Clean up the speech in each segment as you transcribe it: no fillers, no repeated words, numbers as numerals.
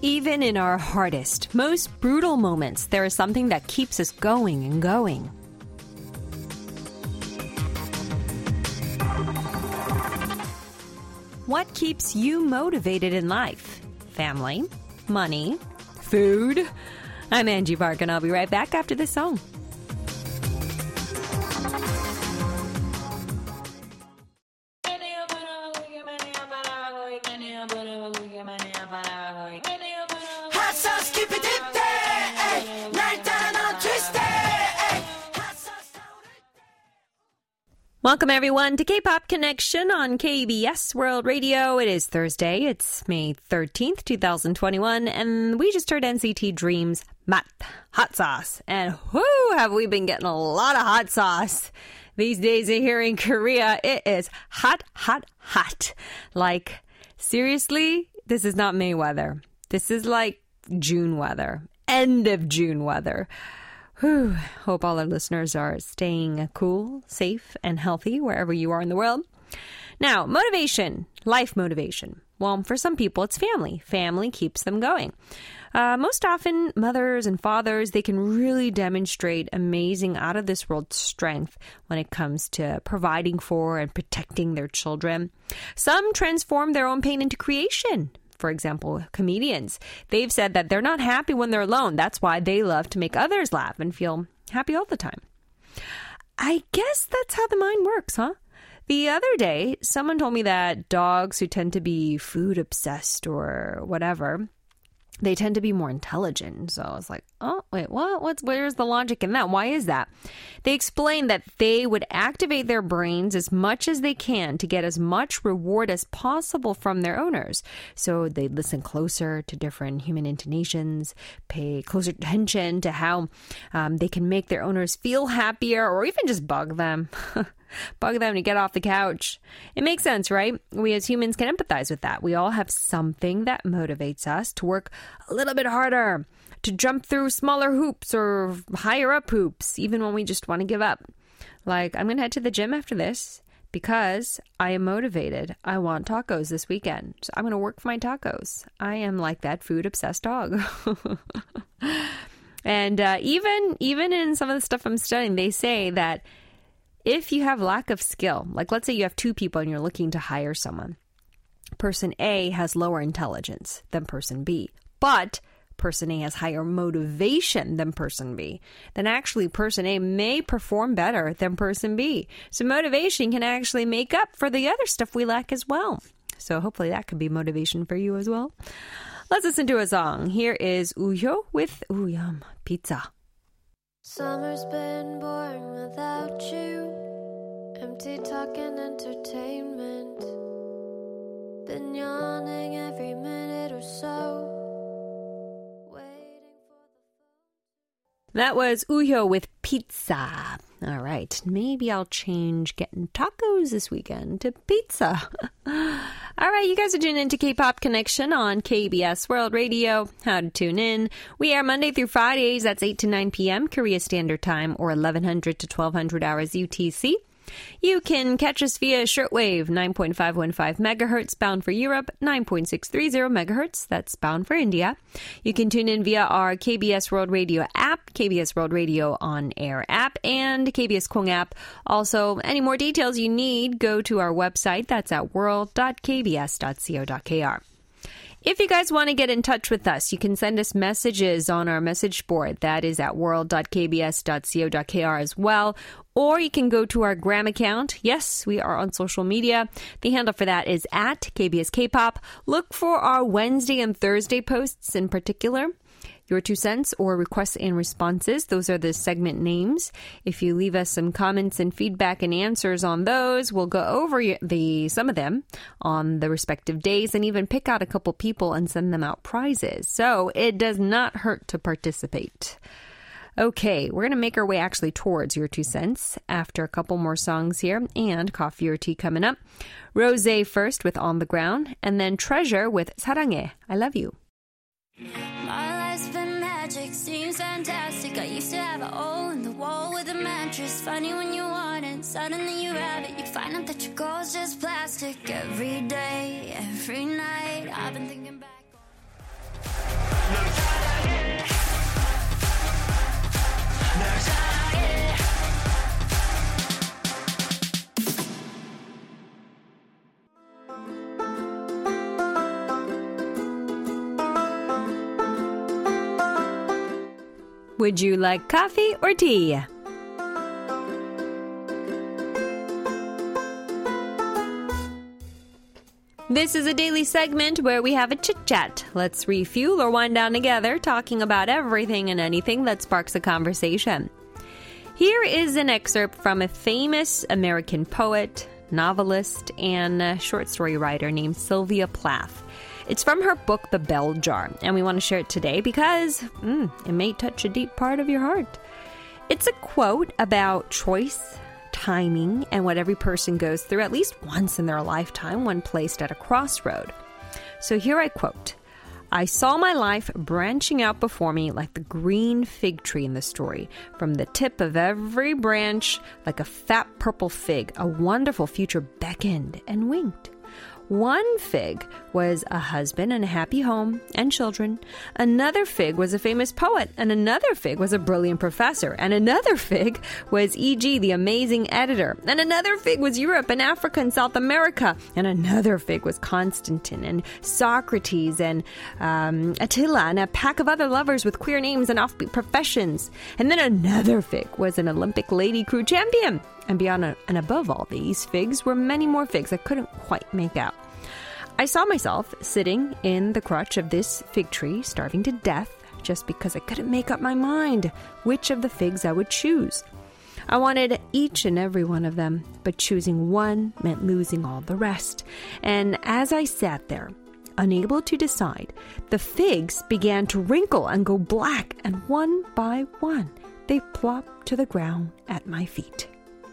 Even in our hardest, most brutal moments, there is something that keeps us going and going. What keeps you motivated in life? Family, money, food? I'm Angie Park, and I'll be right back after this song. Welcome, everyone, to K-Pop Connection on KBS World Radio. It is Thursday. It's May 13th, 2021, and we just heard NCT Dreams' Mat, hot sauce. And whoo, have we been getting a lot of hot sauce. These days here in Korea, it is hot, hot, hot. Like, seriously, this is not May weather. This is like June weather, end of June weather. Whew. Hope all our listeners are staying cool, safe, and healthy wherever you are in the world. Now, motivation, life motivation. Well, for some people, it's family. Family keeps them going. Most often, mothers and fathers, they can really demonstrate amazing out-of-this-world strength when it comes to providing for and protecting their children. Some transform their own pain into creation. For example, comedians, they've said that they're not happy when they're alone. That's why they love to make others laugh and feel happy all the time. I guess that's how the mind works, huh? The other day, someone told me that dogs who tend to be food obsessed or whatever, they tend to be more intelligent. So I was like, oh, wait, what? Where's the logic in that? Why is that? They explained that they would activate their brains as much as they can to get as much reward as possible from their owners. So they listen closer to different human intonations, pay closer attention to how they can make their owners feel happier or even just bug them. Bug them to get off the couch. It makes sense, right? We as humans can empathize with that. We all have something that motivates us to work a little bit harder, to jump through smaller hoops or higher up hoops, even when we just want to give up. Like, I'm going to head to the gym after this because I am motivated. I want tacos this weekend. So I'm going to work for my tacos. I am like that food-obsessed dog. And even in some of the stuff I'm studying, they say that if you have lack of skill, like let's say you have two people and you're looking to hire someone, person A has lower intelligence than person B, but person A has higher motivation than person B, then actually person A may perform better than person B. So motivation can actually make up for the other stuff we lack as well. So hopefully that could be motivation for you as well. Let's listen to a song. Here is Uyo with Uyam Pizza. Summer's been boring without you. Empty talk and entertainment. Been yawning every minute or so. That was Uyo with Pizza. All right, maybe I'll change getting tacos this weekend to pizza. All right, you guys are tuning into K-Pop Connection on KBS World Radio. How to tune in. We are Monday through Fridays. That's 8 to 9 p.m. Korea Standard Time or 1100 to 1200 hours UTC. You can catch us via shortwave 9.515 megahertz bound for Europe, 9.630 megahertz, that's bound for India. You can tune in via our KBS World Radio app, KBS World Radio On Air app, and KBS Kong app. Also, any more details you need, go to our website. That's at world.kbs.co.kr. If you guys want to get in touch with us, you can send us messages on our message board. That is at world.kbs.co.kr as well. Or you can go to our Gram account. Yes, we are on social media. The handle for that is at KBS K-Pop. Look for our Wednesday and Thursday posts in particular. Your 2 cents or requests and responses. Those are the segment names. If you leave us some comments and feedback and answers on those, we'll go over some of them on the respective days and even pick out a couple people and send them out prizes. So it does not hurt to participate. Okay, we're going to make our way actually towards your 2 cents after a couple more songs here and coffee or tea coming up. Rosé first with On the Ground and then Treasure with 사랑해, I love you. My life's been magic, seems fantastic. I used to have a hole in the wall with a mattress. Funny when you want it, suddenly you have it. You find out that your goal's just plastic. Every day, every night, I've been thinking back on Would you like coffee or tea? This is a daily segment where we have a chit-chat. Let's refuel or wind down together, talking about everything and anything that sparks a conversation. Here is an excerpt from a famous American poet, novelist, and short story writer named Sylvia Plath. It's from her book, The Bell Jar, and we want to share it today because it may touch a deep part of your heart. It's a quote about choice, timing, and what every person goes through at least once in their lifetime when placed at a crossroad. So here I quote, "I saw my life branching out before me like the green fig tree in the story. From the tip of every branch, like a fat purple fig, a wonderful future beckoned and winked. One fig was a husband and a happy home and children. Another fig was a famous poet, and another fig was a brilliant professor, and another fig was E.G., the amazing editor, and another fig was Europe and Africa and South America, and another fig was Constantine and Socrates and Attila and a pack of other lovers with queer names and offbeat professions. And then another fig was an Olympic lady crew champion. And beyond and above all these figs were many more figs I couldn't quite make out. I saw myself sitting in the crotch of this fig tree, starving to death, just because I couldn't make up my mind which of the figs I would choose. I wanted each and every one of them, but choosing one meant losing all the rest. And as I sat there, unable to decide, the figs began to wrinkle and go black, and one by one, they plopped to the ground at my feet."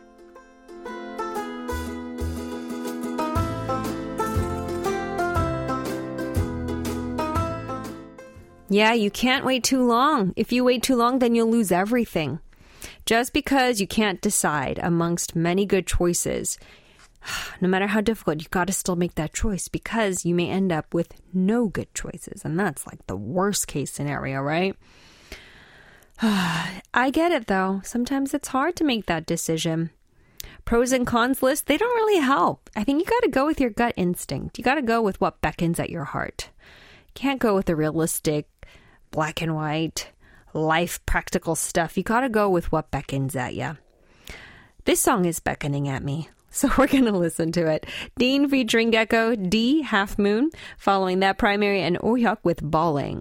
Yeah, you can't wait too long. If you wait too long, then you'll lose everything. Just because you can't decide amongst many good choices, no matter how difficult, you got to still make that choice because you may end up with no good choices. And that's like the worst case scenario, right? I get it though. Sometimes it's hard to make that decision. Pros and cons lists, they don't really help. I think you got to go with your gut instinct. You got to go with what beckons at your heart. Can't go with the realistic, black and white, life practical stuff. You gotta go with what beckons at you. This song is beckoning at me, so we're gonna listen to it. Dean featuring Gecko, D, Half Moon, following that Primary, and Ohyuk with Balling.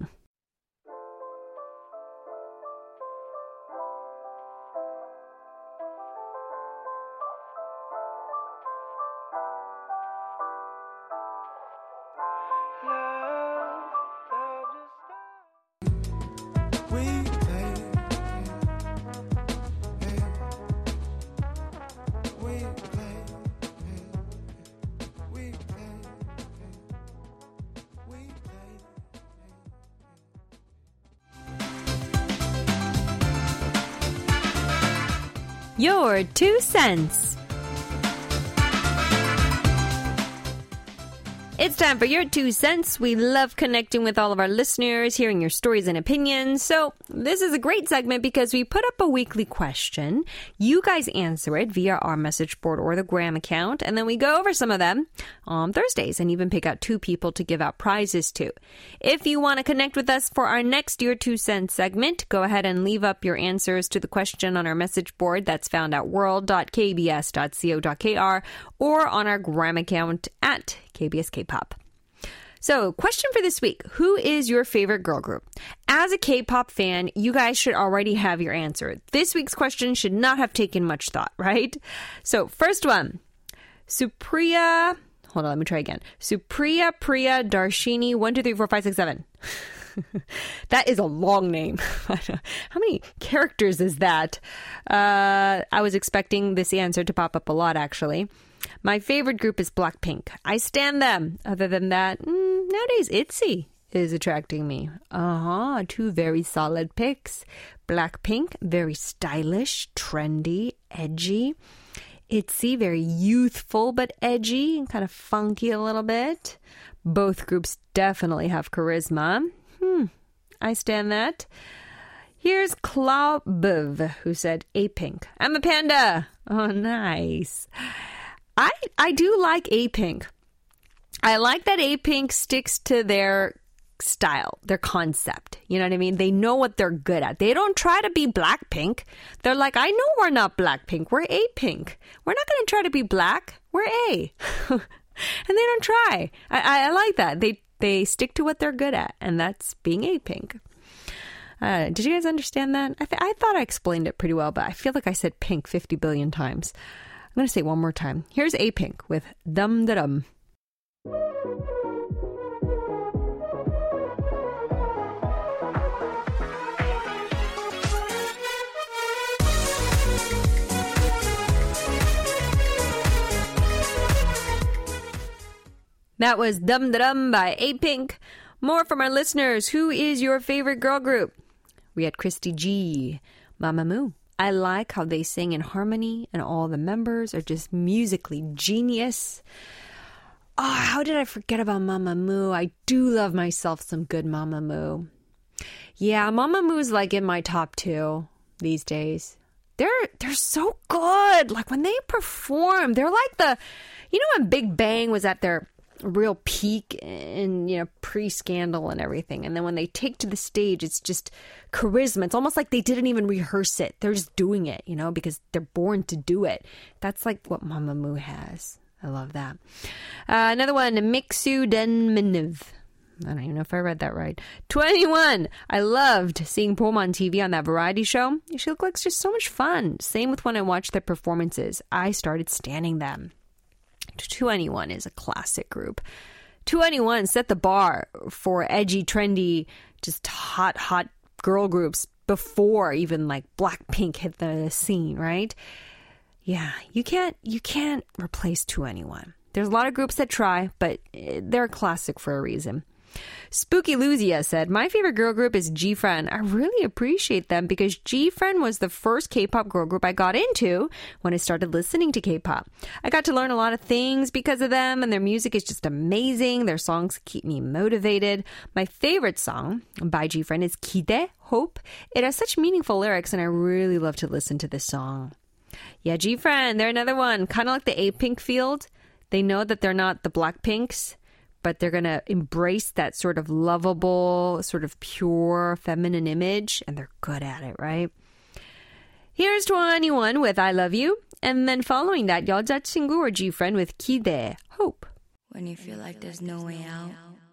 Your 2 cents. It's time for your 2 cents. We love connecting with all of our listeners, hearing your stories and opinions. So this is a great segment because we put up a weekly question. You guys answer it via our message board or the Gram account, and then we go over some of them on Thursdays and even pick out 2 people to give out prizes to. If you want to connect with us for our next Your 2 Cents segment, go ahead and leave up your answers to the question on our message board that's found at world.kbs.co.kr or on our Gram account at KBS K-Pop. So, question for this week. Who is your favorite girl group? As a K-pop fan, you guys should already have your answer. This week's question should not have taken much thought, right? So, first one. Supriya... Hold on, let me try again. Supriya Priya Darshini 1, 2, 3, 4, 5, 6, 7. That is a long name. How many characters is that? I was expecting this answer to pop up a lot, actually. My favorite group is Blackpink. I stan them. Other than that, nowadays ITZY is attracting me. 2 very solid picks. Blackpink, very stylish, trendy, edgy. ITZY, very youthful but edgy and kind of funky a little bit. Both groups definitely have charisma. I stan that. Here's Klaubev, who said A-Pink. I'm a panda. Oh, nice. I do like A-Pink. I like that A-Pink sticks to their style, their concept. You know what I mean? They know what they're good at. They don't try to be Blackpink. They're like, I know we're not Blackpink. We're A-Pink. We're not going to try to be black. We're A. And they don't try. I like that. They stick to what they're good at, and that's being A-Pink. Did you guys understand that? I thought I explained it pretty well, but I feel like I said pink 50 billion times. I'm going to say it one more time. Here's A-Pink with Dum Da Dum. That was Dum Da Dum by A-Pink. More from our listeners. Who is your favorite girl group? We had Christy G. Mamamoo. I like how they sing in harmony and all the members are just musically genius. Oh, how did I forget about Mamamoo? I do love myself some good Mamamoo. Yeah, Mamamoo is like in my top 2 these days. They're so good. Like when they perform, they're like when Big Bang was at their real peak in, pre-scandal and everything. And then when they take to the stage, it's just charisma. It's almost like they didn't even rehearse it. They're just doing it, because they're born to do it. That's like what Mamamoo has. I love that. Another one, Mixu Denminiv. I don't even know if I read that right. 21. I loved seeing Pom on TV on that variety show. She looked like just so much fun. Same with when I watched their performances. I started standing them. 2NE1 is a classic group. 2NE1 set the bar for edgy, trendy, just hot girl groups before even like Blackpink hit the scene, right? Yeah, you can't replace 2NE1. There's a lot of groups that try, but they're a classic for a reason. Spooky Luzia said, my favorite girl group is G-Friend. I really appreciate them because G-Friend was the first K-pop girl group I got into when I started listening to K-pop. I got to learn a lot of things because of them, and their music is just amazing. Their songs keep me motivated. My favorite song by G-Friend is Kide, Hope. It has such meaningful lyrics, and I really love to listen to this song. Yeah, G-Friend, they're another one. Kind of like the A-Pink field. They know that they're not the Blackpinks, but they're going to embrace that sort of lovable, sort of pure feminine image, and they're good at it, right? Here's 2NE1 with I Love You, and then following that, 여자친구 or G-Friend with 기대, Hope. When you feel like there's no way out,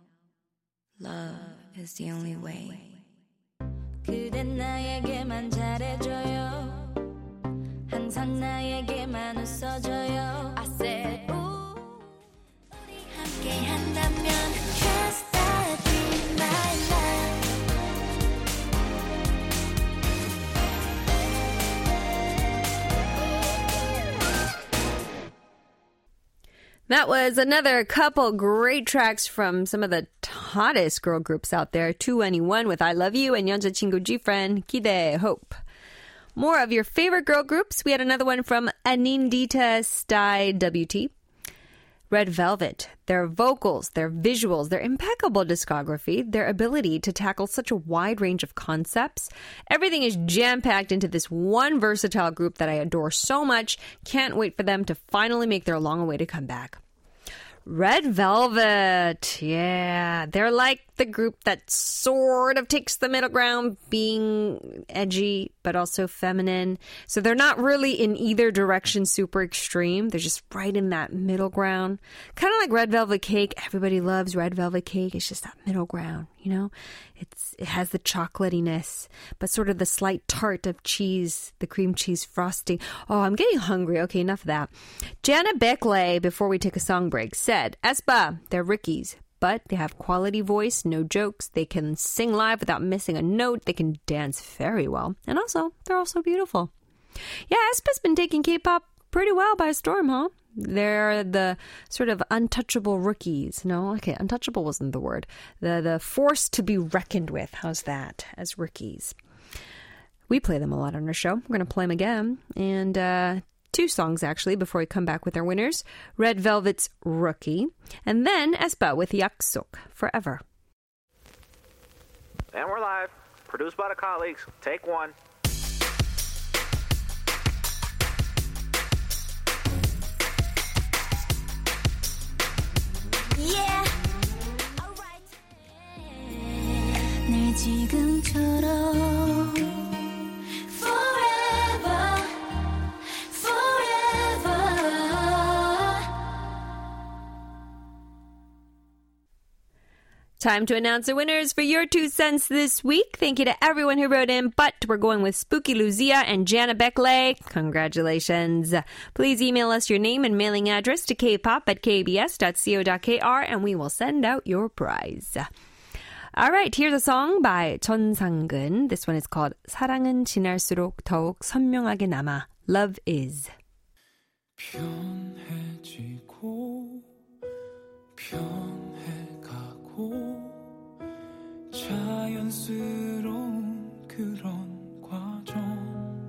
love is the only way. 그댄 나에게만 잘해줘요. 항상 나에게만 웃어줘요. I said, ooh. 우리 함께 한다면 just that be my love. That was another couple great tracks from some of the hottest girl groups out there. 2NE1 with I Love You and 여자친구 G-Friend, 기대, Hope. More of your favorite girl groups. We had another one from Anindita Sty WT. Red Velvet. Their vocals, their visuals, their impeccable discography, their ability to tackle such a wide range of concepts. Everything is jam-packed into this one versatile group that I adore so much. Can't wait for them to finally make their long-awaited comeback. Red Velvet. Yeah, they're like the group that sort of takes the middle ground, being edgy, but also feminine. So they're not really in either direction super extreme. They're just right in that middle ground. Kind of like Red Velvet Cake. Everybody loves Red Velvet Cake. It's just that middle ground, you know? It has the chocolatiness, but sort of the slight tart of cheese, the cream cheese frosting. Oh, I'm getting hungry. Okay, enough of that. Janet Beckley, before we take a song break, said, Espa, they're Rickies, but they have quality voice, no jokes. They can sing live without missing a note. They can dance very well. And also, they're also beautiful. Yeah, Espa's been taking K-pop pretty well by storm, huh? They're the sort of untouchable rookies. No, okay, untouchable wasn't the word. The force to be reckoned with. How's that? As rookies. We play them a lot on our show. We're going to play them again. And two songs, actually, before we come back with our winners. Red Velvet's Rookie. And then Espa with 약속, Forever. And we're live. Produced by the colleagues. Take one. Yeah. Alright. 지금처럼 Forever Time to announce the winners for your 2 cents this week. Thank you to everyone who wrote in, but we're going with Spooky Lucia and Jana Beckley. Congratulations. Please email us your name and mailing address to kpop@kbs.co.kr and we will send out your prize. All right, here's a song by 전상근. This one is called 사랑은 지날수록 더욱 선명하게 남아. Love is. 변해지고 변해가고 자연스러운 그런 과정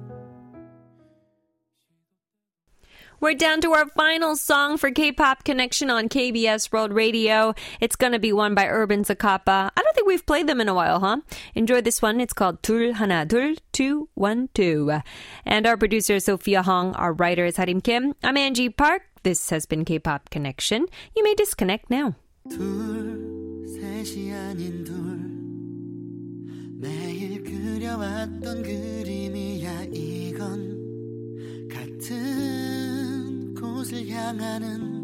We're down to our final song for K-Pop Connection on KBS World Radio. It's going to be one by Urban Zacapa. I don't think we've played them in a while, huh? Enjoy this one. It's called 둘 하나 둘 2 1 2. And our producer is Sophia Hong. Our writer is Harim Kim. I'm Angie Park. This has been K-Pop Connection. You may disconnect now. 둘, 셋이 아닌 둘 매일 그려왔던 그림이야 이건 같은 곳을 향하는